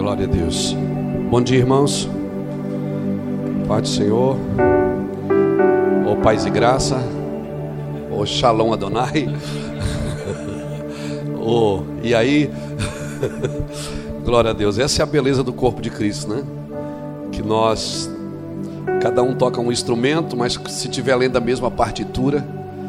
Glória a Deus. Bom dia, irmãos. Paz do Senhor. Ô paz e graça. Ô Shalom Adonai. Ô, e aí? Glória a Deus. Essa é a beleza do corpo de Cristo, né? Que nós, cada um toca um instrumento, mas se tiver além da mesma partitura,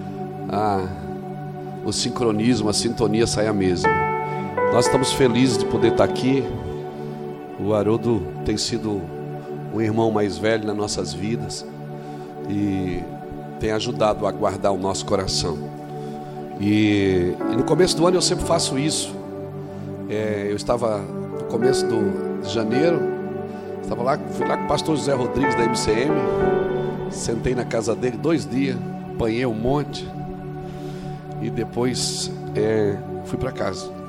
o sincronismo, a sintonia sai a mesma. Nós estamos felizes de poder estar aqui. O Haroldo tem sido um irmão mais velho nas nossas vidas e tem ajudado a guardar o nosso coração. E no começo do ano eu sempre faço isso. Eu estava no começo de janeiro, fui lá com o pastor José Rodrigues da MCM, sentei na casa dele 2 dias, apanhei um monte e depois fui para casa.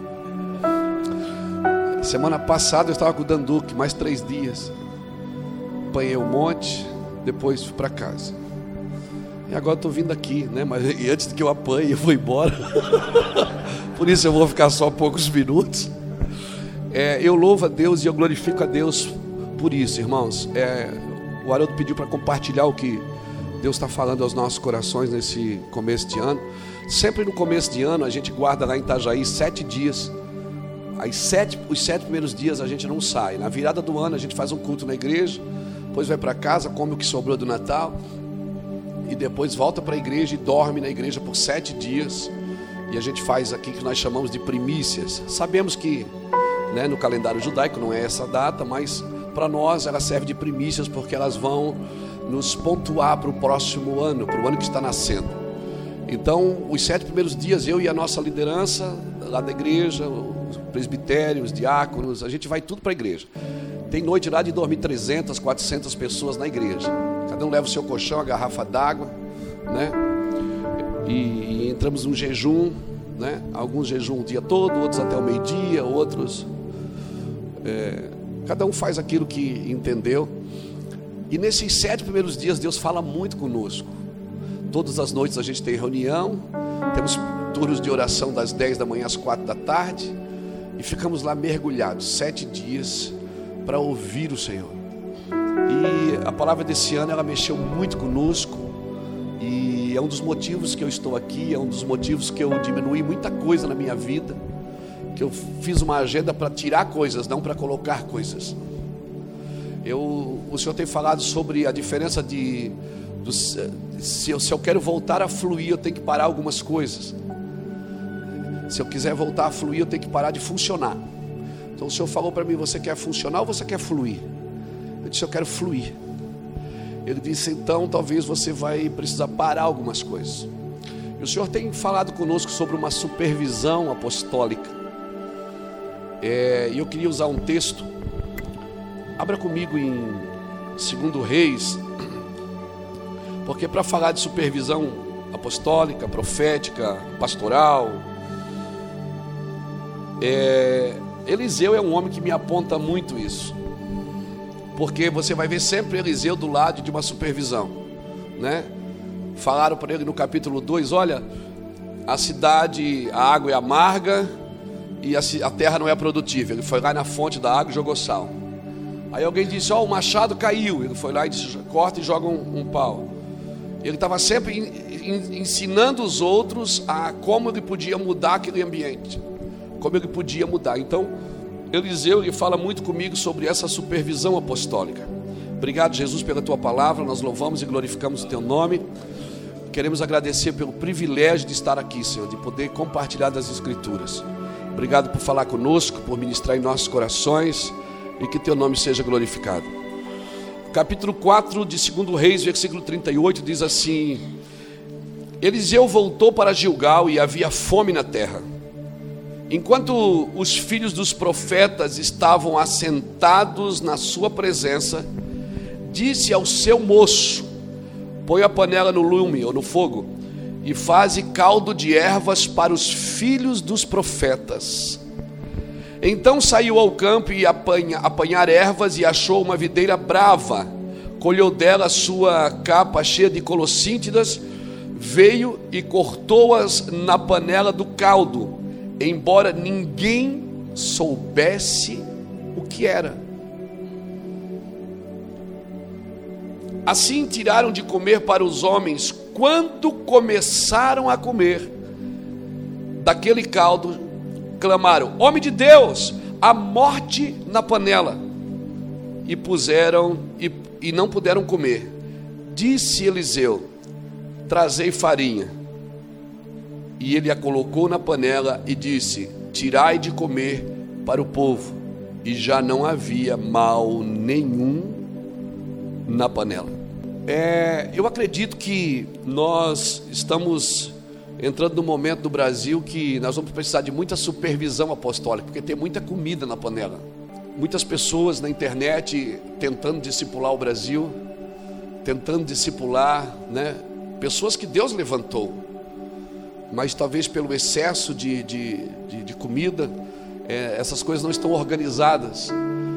Semana passada eu estava com o Danduque, mais 3 dias, apanhei um monte, depois fui para casa. E agora estou vindo aqui, né? E antes que eu apanhe, eu vou embora. Por isso eu vou ficar só poucos minutos. Eu louvo a Deus e eu glorifico a Deus por isso, irmãos. O Haroldo pediu para compartilhar o que Deus está falando aos nossos corações nesse começo de ano. Sempre no começo de ano a gente guarda lá em Itajaí 7 dias. Os 7 primeiros dias a gente não sai. Na virada do ano a gente faz um culto na igreja, depois vai para casa, come o que sobrou do Natal e depois volta para a igreja e dorme na igreja por 7 dias. E a gente faz aqui que nós chamamos de primícias. Sabemos que, né, no calendário judaico não é essa data, mas para nós ela serve de primícias porque elas vão nos pontuar para o próximo ano, para o ano que está nascendo. Então, os 7 primeiros dias, eu e a nossa liderança lá da igreja, os presbitérios, os diáconos, a gente vai tudo para a igreja. Tem noite lá de dormir 300, 400 pessoas na igreja. Cada um leva o seu colchão, a garrafa d'água, né? E entramos num jejum, né? Alguns jejum o dia todo, outros até o meio-dia, outros... cada um faz aquilo que entendeu. E nesses 7 primeiros dias, Deus fala muito conosco. Todas as noites a gente tem reunião, temos turnos de oração das 10 da manhã às 4 da tarde e ficamos lá mergulhados 7 dias para ouvir o Senhor. E a palavra desse ano ela mexeu muito conosco e é um dos motivos que eu estou aqui, é um dos motivos que eu diminuí muita coisa na minha vida, que eu fiz uma agenda para tirar coisas, não para colocar coisas. O Senhor tem falado sobre a diferença se eu quero voltar a fluir, eu tenho que parar algumas coisas. Se eu quiser voltar a fluir, eu tenho que parar de funcionar. Então o Senhor falou para mim: você quer funcionar ou você quer fluir? Eu disse: eu quero fluir. Ele disse: então talvez você vai precisar parar algumas coisas. E o Senhor tem falado conosco sobre uma supervisão apostólica. E eu queria usar um texto. Abra comigo em 2 Reis. Porque para falar de supervisão apostólica, profética, pastoral, Eliseu é um homem que me aponta muito isso. Porque você vai ver sempre Eliseu do lado de uma supervisão, né? Falaram para ele no capítulo 2, olha, a cidade, a água é amarga e a terra não é produtível. Ele foi lá na fonte da água e jogou sal. Aí alguém disse: o machado caiu. Ele foi lá e disse: corta e joga um pau. Ele estava sempre ensinando os outros a como ele podia mudar aquele ambiente, como ele podia mudar. Então, Eliseu, ele fala muito comigo sobre essa supervisão apostólica. Obrigado, Jesus, pela tua palavra. Nós louvamos e glorificamos o teu nome. Queremos agradecer pelo privilégio de estar aqui, Senhor, de poder compartilhar das Escrituras. Obrigado por falar conosco, por ministrar em nossos corações e que teu nome seja glorificado. Capítulo 4 de 2 Reis, versículo 38, diz assim: Eliseu voltou para Gilgal e havia fome na terra. Enquanto os filhos dos profetas estavam assentados na sua presença, disse ao seu moço: põe a panela no lume ou no fogo e faze caldo de ervas para os filhos dos profetas. Então saiu ao campo e apanhar ervas e achou uma videira brava. Colheu dela a sua capa cheia de colossíntidas, veio e cortou-as na panela do caldo, embora ninguém soubesse o que era. Assim tiraram de comer para os homens. Quando começaram a comer daquele caldo, clamaram: homem de Deus, a morte na panela. E puseram e não puderam comer. Disse Eliseu: trazei farinha. E ele a colocou na panela e disse: tirai de comer para o povo. E já não havia mal nenhum na panela. Eu acredito que nós estamos entrando num momento do Brasil que nós vamos precisar de muita supervisão apostólica, porque tem muita comida na panela. Muitas pessoas na internet tentando discipular o Brasil, tentando discipular, né? Pessoas que Deus levantou, mas talvez pelo excesso de comida, essas coisas não estão organizadas.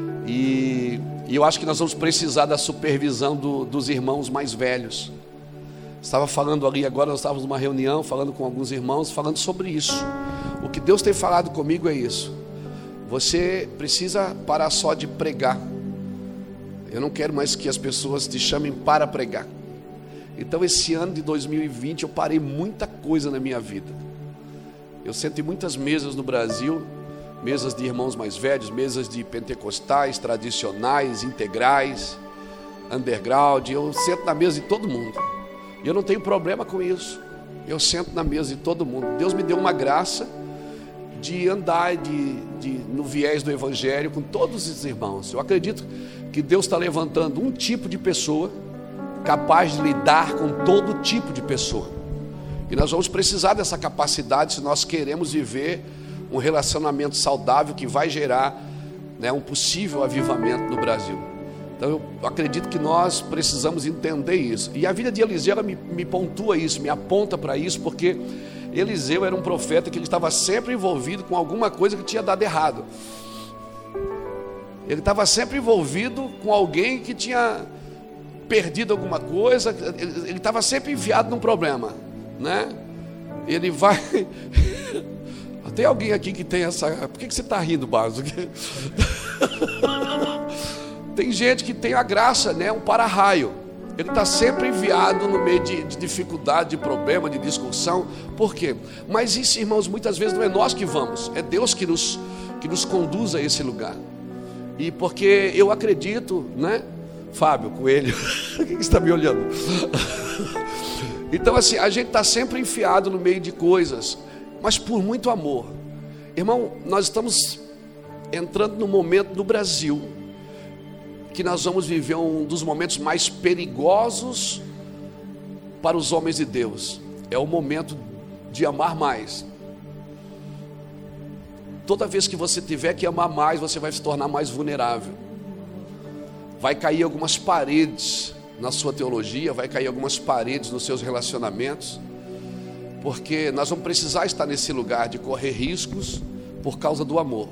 E eu acho que nós vamos precisar da supervisão dos irmãos mais velhos. Estava falando ali agora, nós estávamos numa reunião, falando com alguns irmãos, falando sobre isso. O que Deus tem falado comigo é isso: você precisa parar só de pregar. Eu não quero mais que as pessoas te chamem para pregar. Então esse ano de 2020 eu parei muita coisa na minha vida. Eu sento em muitas mesas no Brasil, mesas de irmãos mais velhos, mesas de pentecostais, tradicionais, integrais, underground. Eu sento na mesa de todo mundo. E eu não tenho problema com isso. Eu sento na mesa de todo mundo. Deus me deu uma graça de andar no viés do Evangelho com todos os irmãos. Eu acredito que Deus está levantando um tipo de pessoa capaz de lidar com todo tipo de pessoa. E nós vamos precisar dessa capacidade se nós queremos viver um relacionamento saudável que vai gerar, né, um possível avivamento no Brasil. Então eu acredito que nós precisamos entender isso. E a vida de Eliseu ela me pontua isso, me aponta para isso, porque Eliseu era um profeta que ele estava sempre envolvido com alguma coisa que tinha dado errado. Ele estava sempre envolvido com alguém que tinha perdido alguma coisa. Ele estava sempre enfiado num problema, né? Ele vai... Tem alguém aqui que tem essa... Por que você está rindo, Barros? Tem gente que tem a graça, né? Um para-raio. Ele está sempre enviado no meio de dificuldade, de problema, de discussão. Por quê? Mas isso, irmãos, muitas vezes não é nós que vamos. É Deus que nos conduz a esse lugar. E porque eu acredito, né? Fábio Coelho, por que você está me olhando? Então assim, a gente está sempre enfiado no meio de coisas, mas por muito amor. Irmão, nós estamos entrando no momento do Brasil que nós vamos viver um dos momentos mais perigosos para os homens de Deus. É o momento de amar mais. Toda vez que você tiver que amar mais, você vai se tornar mais vulnerável. Vai cair algumas paredes na sua teologia, vai cair algumas paredes nos seus relacionamentos, porque nós vamos precisar estar nesse lugar de correr riscos por causa do amor.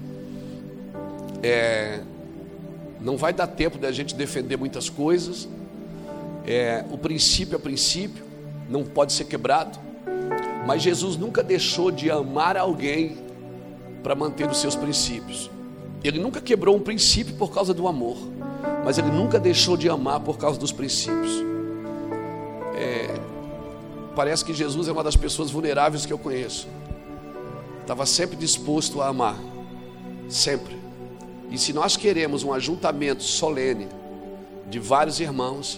Não vai dar tempo de a gente defender muitas coisas. O princípio é princípio, não pode ser quebrado. Mas Jesus nunca deixou de amar alguém para manter os seus princípios. Ele nunca quebrou um princípio por causa do amor, mas ele nunca deixou de amar por causa dos princípios. Parece que Jesus é uma das pessoas vulneráveis que eu conheço. Estava sempre disposto a amar, sempre. E se nós queremos um ajuntamento solene de vários irmãos,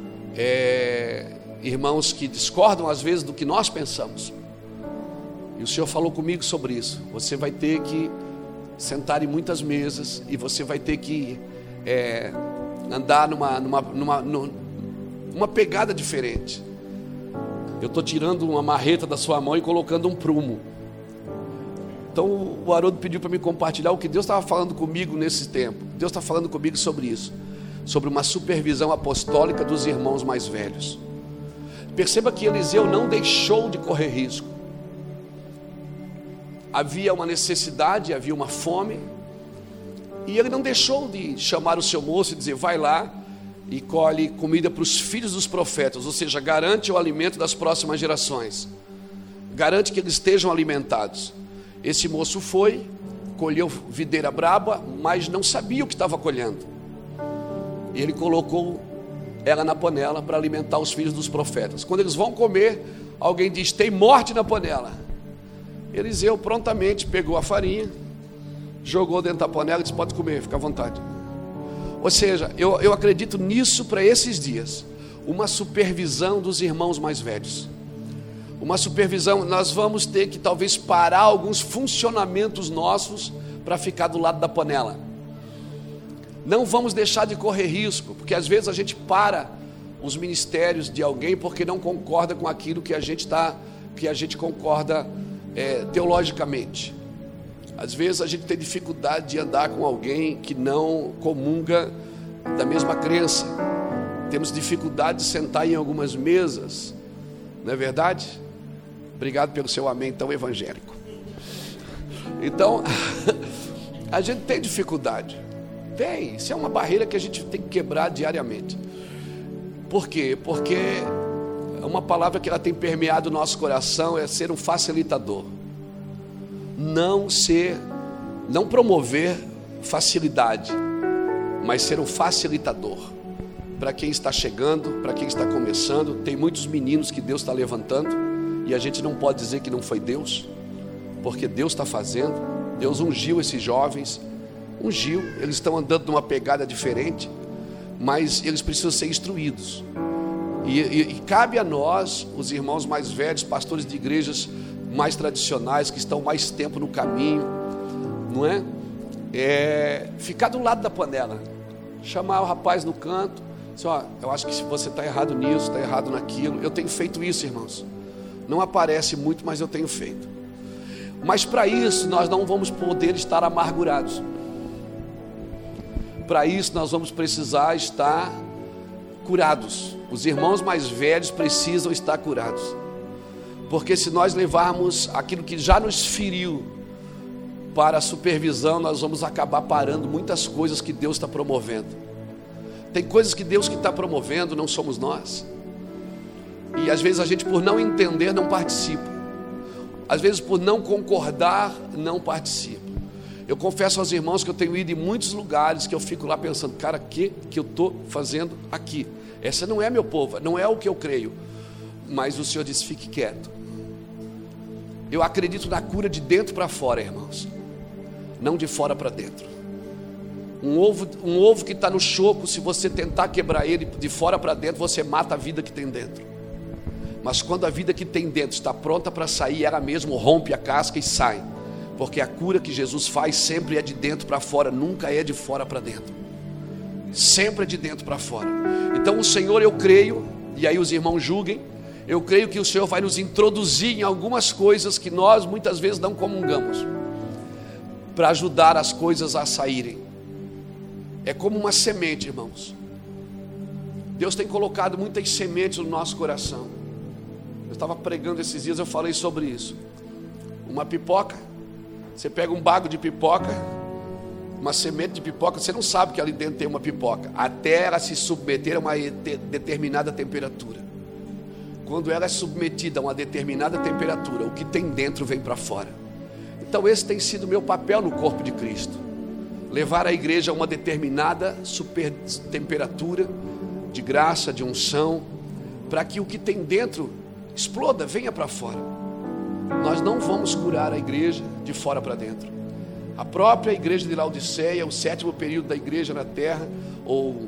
irmãos que discordam às vezes do que nós pensamos, e o Senhor falou comigo sobre isso, você vai ter que sentar em muitas mesas, e você vai ter que andar numa pegada diferente. Eu estou tirando uma marreta da sua mão e colocando um prumo. Então o Haroldo pediu para me compartilhar o que Deus estava falando comigo nesse tempo. Deus está falando comigo sobre isso, sobre uma supervisão apostólica dos irmãos mais velhos. Perceba que Eliseu não deixou de correr risco. Havia uma necessidade, havia uma fome, e ele não deixou de chamar o seu moço e dizer: vai lá e colhe comida para os filhos dos profetas, ou seja, garante o alimento das próximas gerações, garante que eles estejam alimentados. Esse moço foi, colheu videira braba, mas não sabia o que estava colhendo. E ele colocou ela na panela para alimentar os filhos dos profetas. Quando eles vão comer, alguém diz: tem morte na panela. Eliseu prontamente pegou a farinha, jogou dentro da panela e disse: pode comer, fica à vontade. Ou seja, eu acredito nisso para esses dias. Uma supervisão dos irmãos mais velhos. Uma supervisão, nós vamos ter que talvez parar alguns funcionamentos nossos para ficar do lado da panela. Não vamos deixar de correr risco, porque às vezes a gente para os ministérios de alguém porque não concorda com aquilo que a gente concorda teologicamente. Às vezes a gente tem dificuldade de andar com alguém que não comunga da mesma crença. Temos dificuldade de sentar em algumas mesas, não é verdade? Obrigado pelo seu amém tão evangélico. Então, a gente tem dificuldade. Tem, isso é uma barreira que a gente tem que quebrar diariamente. Por quê? Porque uma palavra que ela tem permeado o nosso coração é ser um facilitador. Não promover facilidade, mas ser um facilitador. Para quem está chegando, para quem está começando, tem muitos meninos que Deus está levantando, e a gente não pode dizer que não foi Deus, porque Deus está fazendo. Deus ungiu esses jovens, eles estão andando numa pegada diferente, mas eles precisam ser instruídos, e cabe a nós, os irmãos mais velhos, pastores de igrejas mais tradicionais, que estão mais tempo no caminho, não é? Ficar do lado da panela, chamar o rapaz no canto, dizer: ó, eu acho que você está errado nisso, está errado naquilo. Eu tenho feito isso, irmãos, não aparece muito, mas eu tenho feito. Mas para isso nós não vamos poder estar amargurados. Para isso nós vamos precisar estar curados. Os irmãos mais velhos precisam estar curados, porque se nós levarmos aquilo que já nos feriu para a supervisão, nós vamos acabar parando muitas coisas que Deus está promovendo. Tem coisas que Deus que está promovendo, não somos nós. E às vezes a gente, por não entender, não participa. Às vezes por não concordar, não participa. Eu confesso aos irmãos que eu tenho ido em muitos lugares que eu fico lá pensando: cara, o que eu estou fazendo aqui? Essa não é meu povo, não é o que eu creio. Mas o Senhor disse: fique quieto. Eu acredito na cura de dentro para fora, irmãos, não de fora para dentro. Um ovo que está no choco, se você tentar quebrar ele de fora para dentro, você mata a vida que tem dentro. Mas quando a vida que tem dentro está pronta para sair, ela mesmo rompe a casca e sai. Porque a cura que Jesus faz sempre é de dentro para fora, nunca é de fora para dentro. Sempre é de dentro para fora. Então o Senhor, eu creio, e aí os irmãos julguem, eu creio que o Senhor vai nos introduzir em algumas coisas que nós muitas vezes não comungamos, para ajudar as coisas a saírem. É como uma semente, irmãos. Deus tem colocado muitas sementes no nosso coração. Eu estava pregando esses dias, eu falei sobre isso. Uma pipoca, você pega um bago de pipoca, uma semente de pipoca, você não sabe que ali dentro tem uma pipoca, até ela se submeter a uma determinada temperatura. Quando ela é submetida a uma determinada temperatura, o que tem dentro vem para fora. Então esse tem sido o meu papel no corpo de Cristo: levar a igreja a uma determinada super temperatura de graça, de unção, para que o que tem dentro exploda, venha para fora. Nós não vamos curar a igreja de fora para dentro. A própria igreja de Laodiceia, o 7º período da igreja na terra, ou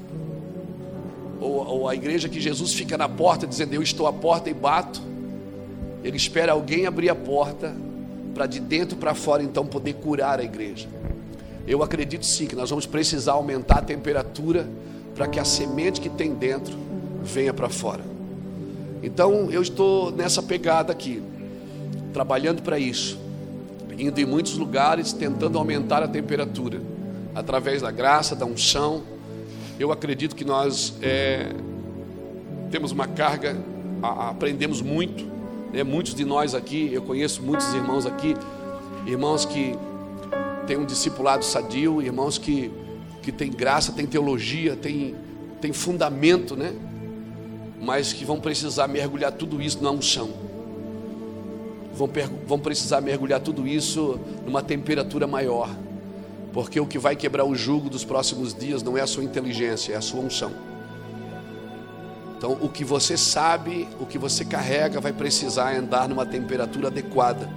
a igreja que Jesus fica na porta dizendo: eu estou à porta e bato. Ele espera alguém abrir a porta para de dentro para fora então poder curar a igreja. Eu acredito sim que nós vamos precisar aumentar a temperatura para que a semente que tem dentro venha para fora. Então eu estou nessa pegada aqui, trabalhando para isso, indo em muitos lugares, tentando aumentar a temperatura, através da graça, da unção. Eu acredito que nós temos uma carga, aprendemos muito, né? Muitos de nós aqui, eu conheço muitos irmãos aqui, irmãos que têm um discipulado sadio, irmãos que têm graça, têm teologia, têm fundamento, né? Mas que vão precisar mergulhar tudo isso na unção. vão precisar mergulhar tudo isso numa temperatura maior, porque o que vai quebrar o jugo dos próximos dias não é a sua inteligência, é a sua unção. Então, o que você sabe, o que você carrega, vai precisar andar numa temperatura adequada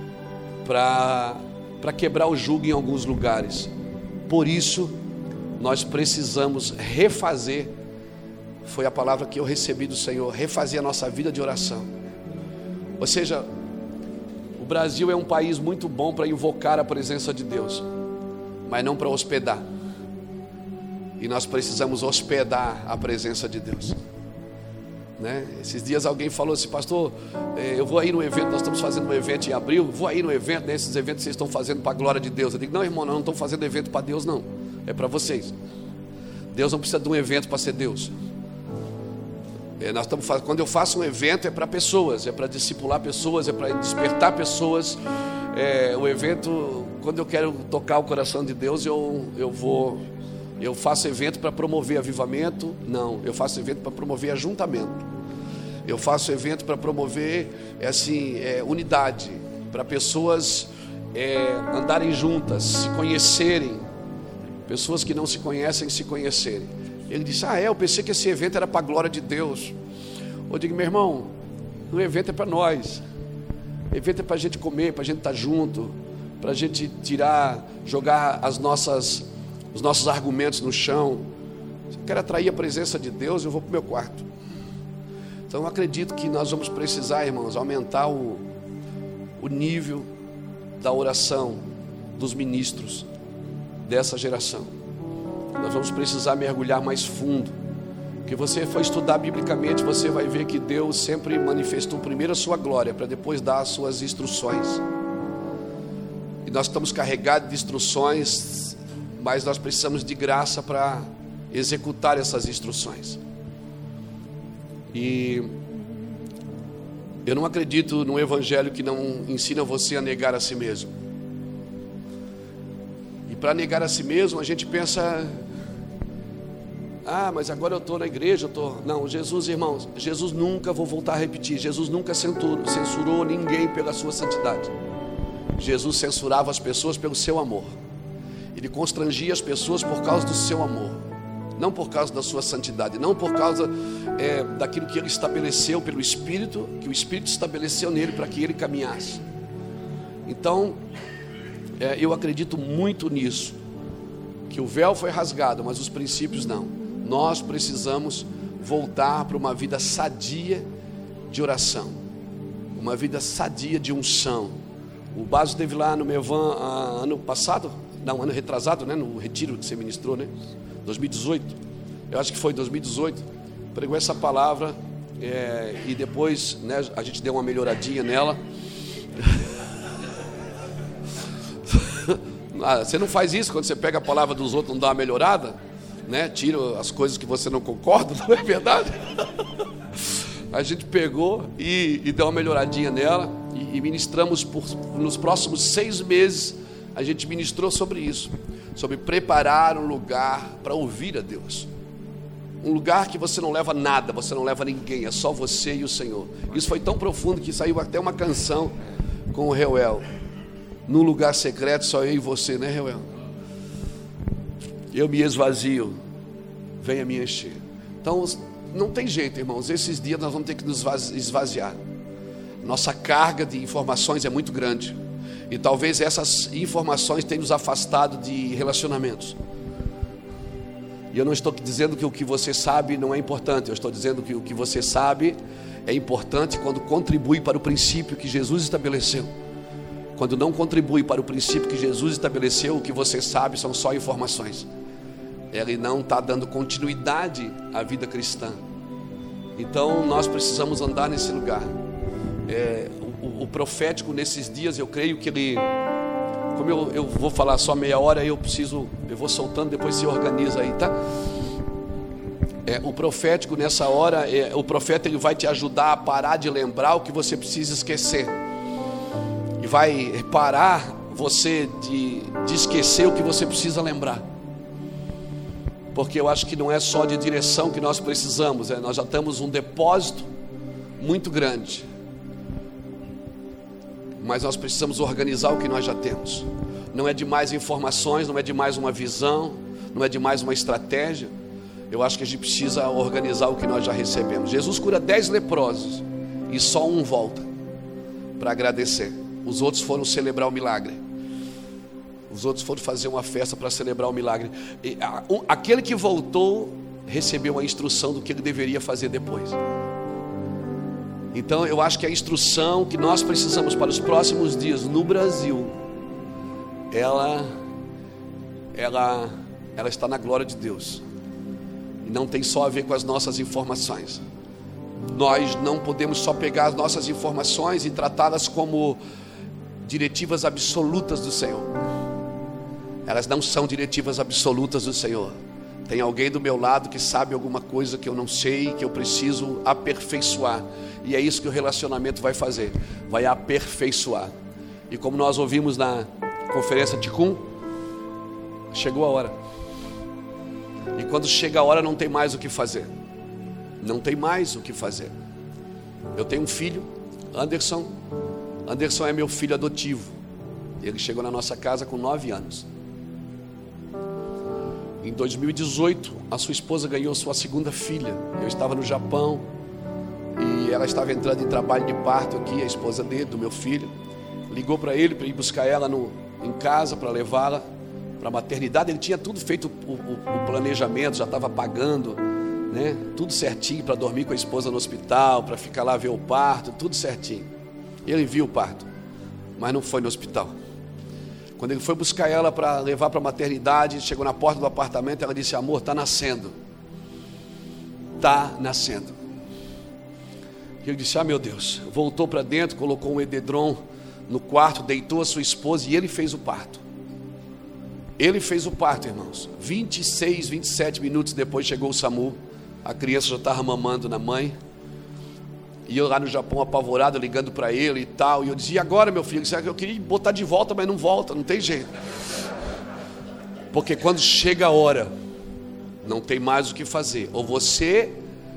para quebrar o jugo em alguns lugares. Por isso, nós precisamos refazer, foi a palavra que eu recebi do Senhor, refazer a nossa vida de oração. Ou seja, o Brasil é um país muito bom para invocar a presença de Deus, mas não para hospedar. E nós precisamos hospedar a presença de Deus, né? Esses dias alguém falou assim: pastor, eu vou aí no evento, nós estamos fazendo um evento em abril, vou aí no evento, né? Esses eventos vocês estão fazendo para a glória de Deus. Eu digo: não, irmão, não estão fazendo evento para Deus, não, é para vocês. Deus não precisa de um evento para ser Deus. Nós estamos fazendo, quando eu faço um evento é para pessoas, é para discipular pessoas, é para despertar pessoas. O evento, quando eu quero tocar o coração de Deus, eu faço evento para promover avivamento? Não, eu faço evento para promover ajuntamento. Eu faço evento para promover unidade, para pessoas andarem juntas, se conhecerem, pessoas que não se conhecem se conhecerem. Ele disse: eu pensei que esse evento era para a glória de Deus. Eu digo: meu irmão, o evento é para nós, o evento é para a gente comer, para a gente estar junto, para a gente jogar os nossos argumentos no chão. Se eu quero atrair a presença de Deus, eu vou para o meu quarto. Então eu acredito que nós vamos precisar, irmãos, aumentar o nível da oração dos ministros dessa geração. Nós vamos precisar mergulhar mais fundo. Porque você for estudar biblicamente, você vai ver que Deus sempre manifestou primeiro a sua glória, para depois dar as suas instruções. E nós estamos carregados de instruções, mas nós precisamos de graça para executar essas instruções. E eu não acredito num evangelho que não ensina você a negar a si mesmo. E para negar a si mesmo, a gente pensa: mas agora eu estou na igreja, Não, Jesus, irmãos, Jesus nunca, vou voltar a repetir, Jesus nunca censurou ninguém pela sua santidade. Jesus censurava as pessoas pelo seu amor. Ele constrangia as pessoas por causa do seu amor, não por causa da sua santidade, não por causa daquilo que ele estabeleceu pelo Espírito, que o Espírito estabeleceu nele para que ele caminhasse. Então, eu acredito muito nisso, que o véu foi rasgado, mas os princípios não. Nós precisamos voltar para uma vida sadia de oração, uma vida sadia de unção. O Baso esteve lá no Mevan ano passado, não, ano retrasado, né? No retiro que você ministrou, né? 2018, eu acho que foi 2018, pregou essa palavra, e depois, né, a gente deu uma melhoradinha nela. Você não faz isso quando você pega a palavra dos outros, não dá uma melhorada, né? Tira as coisas que você não concorda, não é verdade? A gente pegou e deu uma melhoradinha nela, e ministramos nos próximos 6 meses. A gente ministrou sobre isso, sobre preparar um lugar para ouvir a Deus, um lugar que você não leva nada, você não leva ninguém, é só você e o Senhor. Isso foi tão profundo que saiu até uma canção com o Reuel: num lugar secreto só eu e você, né, Reuel? Eu me esvazio, venha me encher. Então não tem jeito, irmãos, esses dias nós vamos ter que nos esvaziar. Nossa carga de informações é muito grande, e talvez essas informações tenham nos afastado de relacionamentos. E eu não estou dizendo que o que você sabe não é importante, eu estou dizendo que o que você sabe é importante quando contribui para o princípio que Jesus estabeleceu. Quando não contribui para o princípio que Jesus estabeleceu, o que você sabe são só informações. Ele não está dando continuidade à vida cristã. Então nós precisamos andar nesse lugar. O profético nesses dias, eu creio que ele, como eu vou falar só meia hora, eu vou soltando, depois se organiza aí, tá? O profético nessa hora, o profeta, ele vai te ajudar a parar de lembrar o que você precisa esquecer, e vai parar você de esquecer o que você precisa lembrar. Porque eu acho que não é só de direção que nós precisamos, nós já temos um depósito muito grande. mas nós precisamos organizar o que nós já temos. Não é de mais informações, não é de mais uma visão, não é de mais uma estratégia. Eu acho que a gente precisa organizar o que nós já recebemos. Jesus cura 10 leprosos e só um volta para agradecer. Os outros foram celebrar o milagre. Os outros foram fazer uma festa para celebrar o milagre. E aquele que voltou recebeu a instrução do que ele deveria fazer depois. Então eu acho que a instrução que nós precisamos para os próximos dias no Brasil, ela está na glória de Deus. E não tem só a ver com as nossas informações. Nós não podemos só pegar as nossas informações e tratá-las como diretivas absolutas do Senhor. Elas não são diretivas absolutas do Senhor. Tem alguém do meu lado que sabe alguma coisa que eu não sei, que eu preciso aperfeiçoar. E é isso que o relacionamento vai fazer, vai aperfeiçoar. E como nós ouvimos na conferência de Ticum, chegou a hora. E quando chega a hora não tem mais o que fazer. Não tem mais o que fazer. Eu tenho um filho, Anderson. Anderson é meu filho adotivo. Ele chegou na nossa casa com 9 anos. Em 2018, a sua esposa ganhou sua segunda filha. Eu estava no Japão e ela estava entrando em trabalho de parto aqui, a esposa dele, do meu filho. Ligou para ele para ir buscar ela em casa, para levá-la para a maternidade. Ele tinha tudo feito, o planejamento, já estava pagando, né? Tudo certinho para dormir com a esposa no hospital, para ficar lá ver o parto, tudo certinho. Ele viu o parto, mas não foi no hospital. Quando ele foi buscar ela para levar para a maternidade, chegou na porta do apartamento, ela disse: amor, está nascendo. Está nascendo. Ele disse: ah, meu Deus. Voltou para dentro, colocou um edredom no quarto, deitou a sua esposa e ele fez o parto. Ele fez o parto, irmãos. 26, 27 minutos depois chegou o SAMU. A criança já estava mamando na mãe. E eu lá no Japão apavorado, ligando para ele e tal. E eu dizia: e agora, meu filho? Eu queria botar de volta, mas não volta, não tem jeito. Porque quando chega a hora, não tem mais o que fazer. Ou você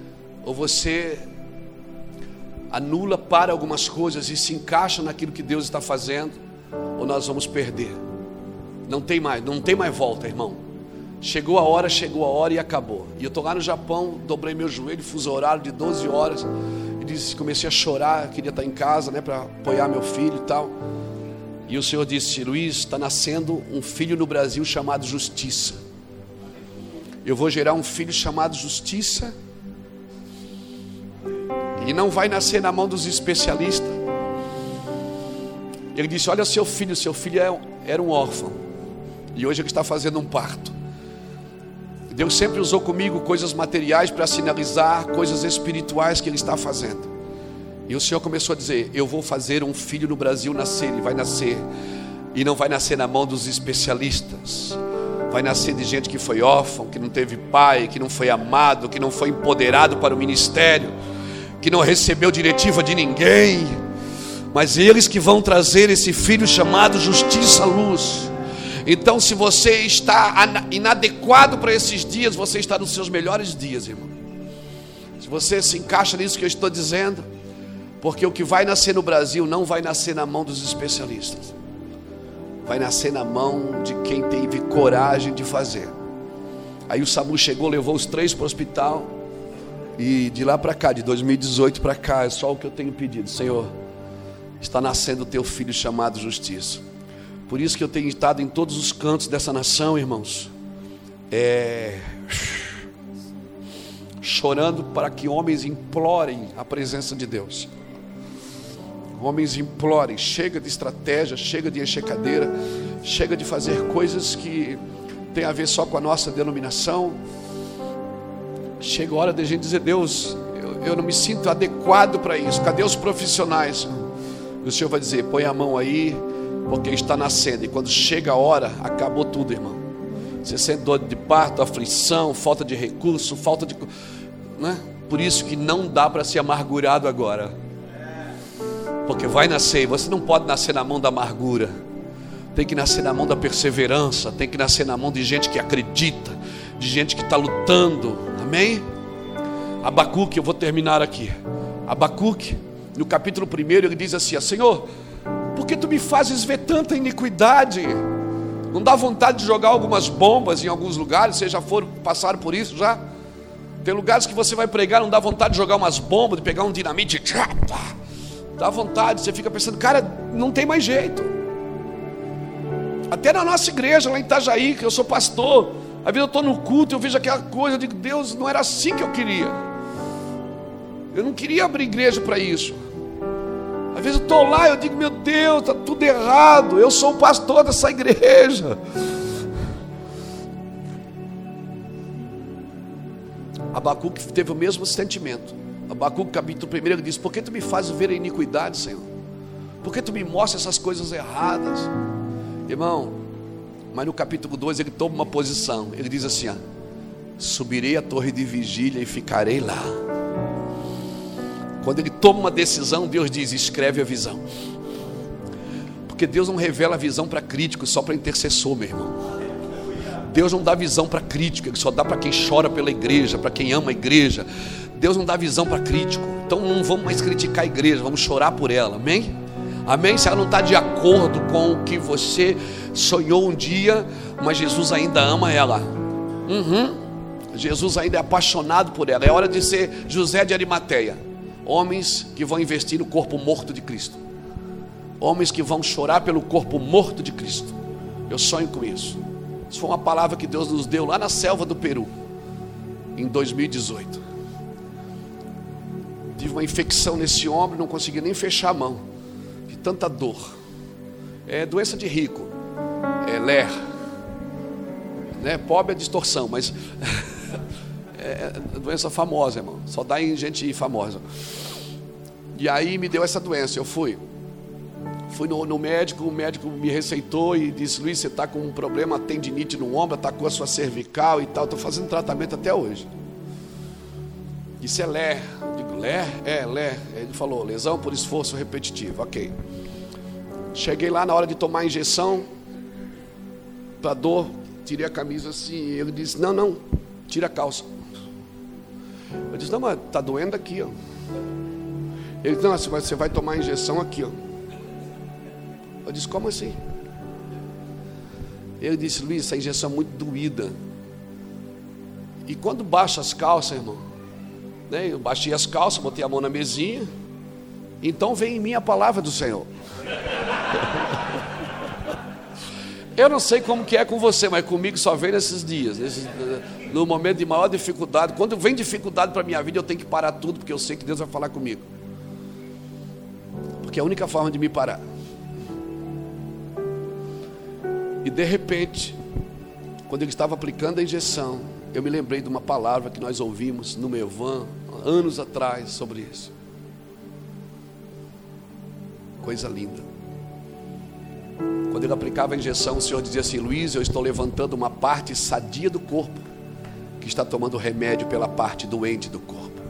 anula para algumas coisas e se encaixa naquilo que Deus está fazendo, ou nós vamos perder. Não tem mais volta, irmão. Chegou a hora e acabou. E eu estou lá no Japão, dobrei meu joelho, fuso horário de 12 horas. Comecei a chorar, queria estar em casa, né, para apoiar meu filho e tal. E o Senhor disse: Luiz, está nascendo um filho no Brasil chamado Justiça. Eu vou gerar um filho chamado Justiça. E não vai nascer na mão dos especialistas. Ele disse: olha seu filho era um órfão. E hoje ele está fazendo um parto. Deus sempre usou comigo coisas materiais para sinalizar coisas espirituais que Ele está fazendo. E o Senhor começou a dizer: eu vou fazer um filho no Brasil nascer. Ele vai nascer, e não vai nascer na mão dos especialistas. Vai nascer de gente que foi órfão, que não teve pai, que não foi amado, que não foi empoderado para o ministério, que não recebeu diretiva de ninguém. Mas eles que vão trazer esse filho chamado Justiça à luz. Então, se você está inadequado para esses dias, você está nos seus melhores dias, irmão. Se você se encaixa nisso que eu estou dizendo, porque o que vai nascer no Brasil não vai nascer na mão dos especialistas, vai nascer na mão de quem teve coragem de fazer. Aí o SAMU chegou, levou os 3 para o hospital. E de lá para cá, de 2018 para cá, é só o que eu tenho pedido: Senhor, está nascendo o teu filho chamado Justiça. Por isso que eu tenho estado em todos os cantos dessa nação, irmãos, chorando para que homens implorem a presença de Deus. Homens implorem: chega de estratégia, chega de encher cadeira, chega de fazer coisas que tem a ver só com a nossa denominação. Chega a hora de a gente dizer: Deus, eu não me sinto adequado para isso. Cadê os profissionais? E o Senhor vai dizer: põe a mão aí, porque está nascendo. E quando chega a hora, acabou tudo, irmão. Você sente dor de parto, aflição, falta de recurso, falta de... né? Por isso que não dá para ser amargurado agora. Porque vai nascer, você não pode nascer na mão da amargura. Tem que nascer na mão da perseverança. Tem que nascer na mão de gente que acredita, de gente que está lutando. Amém? Abacuque, eu vou terminar aqui. Abacuque, no capítulo 1, ele diz assim: Senhor, por que tu me fazes ver tanta iniquidade? Não dá vontade de jogar algumas bombas em alguns lugares? Vocês já passaram por isso já? Tem lugares que você vai pregar, não dá vontade de jogar umas bombas, de pegar um dinamite, dá vontade, você fica pensando, cara, não tem mais jeito. Até na nossa igreja, lá em Itajaí, que eu sou pastor, às vezes eu estou no culto, eu vejo aquela coisa, eu digo, Deus, não era assim que eu queria. Eu não queria abrir igreja para isso. Às vezes eu estou lá e eu digo, meu Deus, está tudo errado, eu sou o pastor dessa igreja. Abacuque teve o mesmo sentimento. Abacuque capítulo 1, ele diz, por que tu me fazes ver a iniquidade, Senhor? Por que tu me mostras essas coisas erradas? Irmão, mas no capítulo 2 ele toma uma posição. Ele diz assim, ó, subirei a torre de vigília e ficarei lá. Quando ele toma uma decisão, Deus diz, escreve a visão. Porque Deus não revela a visão para crítico, só para intercessor, meu irmão. Deus não dá visão para crítico, Ele só dá para quem chora pela igreja, para quem ama a igreja. Deus não dá visão para crítico. Então não vamos mais criticar a igreja, vamos chorar por ela, amém? Amém? Se ela não está de acordo com o que você sonhou um dia, mas Jesus ainda ama ela. Jesus ainda é apaixonado por ela. É hora de ser José de Arimateia. Homens que vão investir no corpo morto de Cristo. Homens que vão chorar pelo corpo morto de Cristo. Eu sonho com isso. Isso foi uma palavra que Deus nos deu lá na selva do Peru, em 2018. Tive uma infecção nesse ombro, não consegui nem fechar a mão, de tanta dor. É doença de rico, é ler, né? Pobre é distorção, mas é doença famosa, irmão. Só dá em gente famosa. E aí me deu essa doença, eu fui no médico, o médico me receitou e disse, Luiz, você está com um problema, tendinite no ombro, atacou a sua cervical e tal, estou fazendo tratamento até hoje. Isso é ler. Eu digo, ler? É, ler. Ele falou, lesão por esforço repetitivo, ok. Cheguei lá na hora de tomar a injeção, para dor, tirei a camisa assim, e ele disse, não, tira a calça. Eu disse, não, mas está doendo aqui, ó. Ele disse, não, você vai tomar a injeção aqui, ó. Eu disse, como assim? Ele disse, Luiz, essa injeção é muito doída. E quando baixa as calças, irmão, né, eu baixei as calças, botei a mão na mesinha, então vem em mim a palavra do Senhor. Eu não sei como que é com você, mas comigo só vem nesses dias, no momento de maior dificuldade. Quando vem dificuldade para a minha vida, eu tenho que parar tudo, porque eu sei que Deus vai falar comigo. Porque é a única forma de me parar. E de repente, quando ele estava aplicando a injeção, eu me lembrei de uma palavra que nós ouvimos no meu van, anos atrás, sobre isso. Coisa linda. Quando ele aplicava a injeção, o Senhor dizia assim, Luiz, eu estou levantando uma parte sadia do corpo, que está tomando remédio pela parte doente do corpo.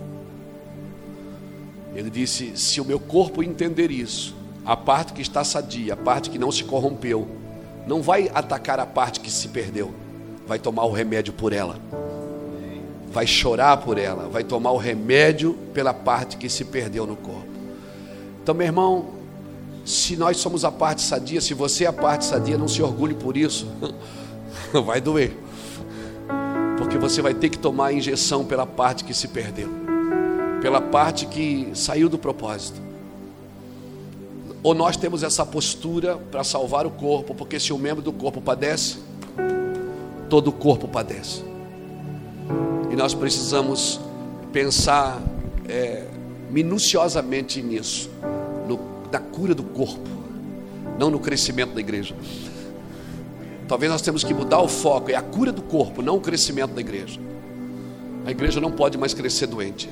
Ele disse, se o meu corpo entender isso, a parte que está sadia, a parte que não se corrompeu, não vai atacar a parte que se perdeu, vai tomar o remédio por ela, vai chorar por ela, vai tomar o remédio pela parte que se perdeu no corpo. Então, meu irmão, se nós somos a parte sadia, se você é a parte sadia, não se orgulhe por isso, vai doer, porque você vai ter que tomar a injeção pela parte que se perdeu, pela parte que saiu do propósito. Ou nós temos essa postura para salvar o corpo, porque se um membro do corpo padece, todo o corpo padece. E nós precisamos pensar minuciosamente nisso, na cura do corpo, não no crescimento da igreja. Talvez nós temos que mudar o foco, é a cura do corpo, não o crescimento da igreja. A igreja não pode mais crescer doente.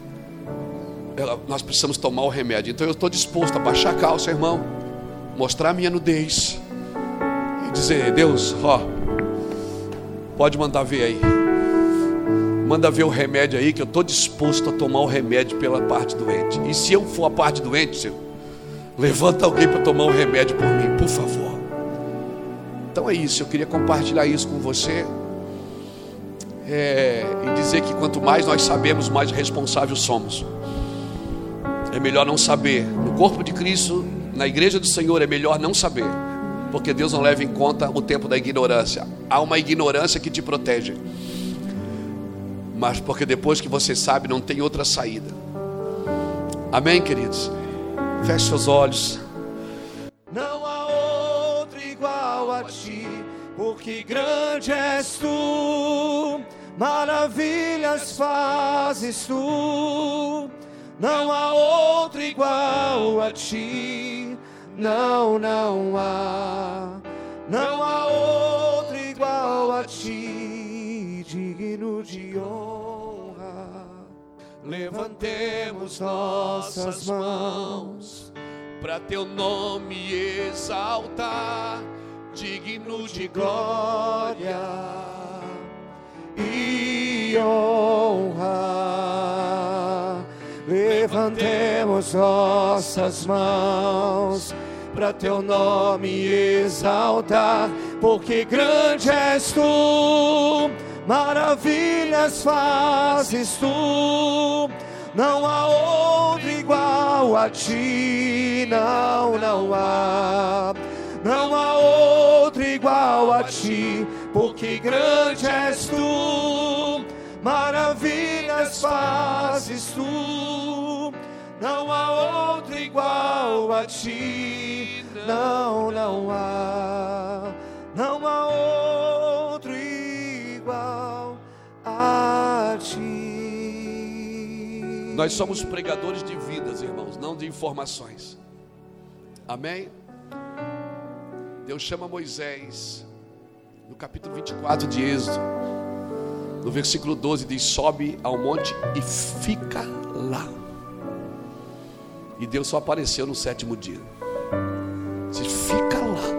Nós precisamos tomar o remédio. Então eu estou disposto a baixar a calça, irmão, mostrar a minha nudez e dizer, Deus, pode mandar ver aí, manda ver o remédio aí, que eu estou disposto a tomar o remédio pela parte doente. E se eu for a parte doente, Senhor, levanta alguém para tomar o remédio por mim, por favor. Então é isso, eu queria compartilhar isso com você, e dizer que quanto mais nós sabemos, mais responsáveis somos. É melhor não saber. No corpo de Cristo Na igreja do Senhor é melhor não saber, porque Deus não leva em conta o tempo da ignorância. Há uma ignorância que te protege, mas porque depois que você sabe, não tem outra saída. Amém, queridos? Feche seus olhos. Não há outro igual a ti, porque grande és tu, maravilhas fazes tu. Não há outro igual a ti, não, não há. Não há outro igual a ti, digno de honra. Levantemos nossas mãos para teu nome exaltar, digno de glória e honra. Levantemos nossas mãos para teu nome exaltar, porque grande és tu, maravilhas fazes tu. Não há outro igual a ti, não, não há. Não há outro igual a ti, porque grande és tu, maravilhas fazes tu. Não há outro igual a ti, não, não há. Não há outro igual a ti. Nós somos pregadores de vidas, irmãos, não de informações. Amém? Deus chama Moisés, no capítulo 24 de Êxodo, no versículo 12, diz: sobe ao monte e fica lá. E Deus só apareceu no 7º dia. Diz: fica lá.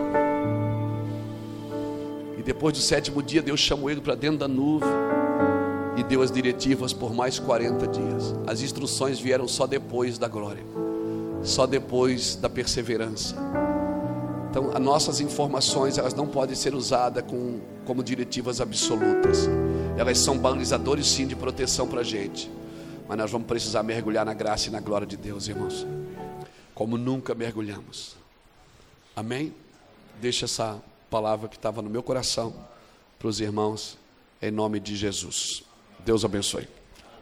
E depois do 7º dia, Deus chamou ele para dentro da nuvem e deu as diretivas por mais 40 dias. As instruções vieram só depois da glória, só depois da perseverança. Então, as nossas informações, elas não podem ser usadas como diretivas absolutas. Elas são balizadores, sim, de proteção para a gente. Mas nós vamos precisar mergulhar na graça e na glória de Deus, irmãos, como nunca mergulhamos. Amém? Deixa essa palavra que estava no meu coração para os irmãos, em nome de Jesus. Deus abençoe.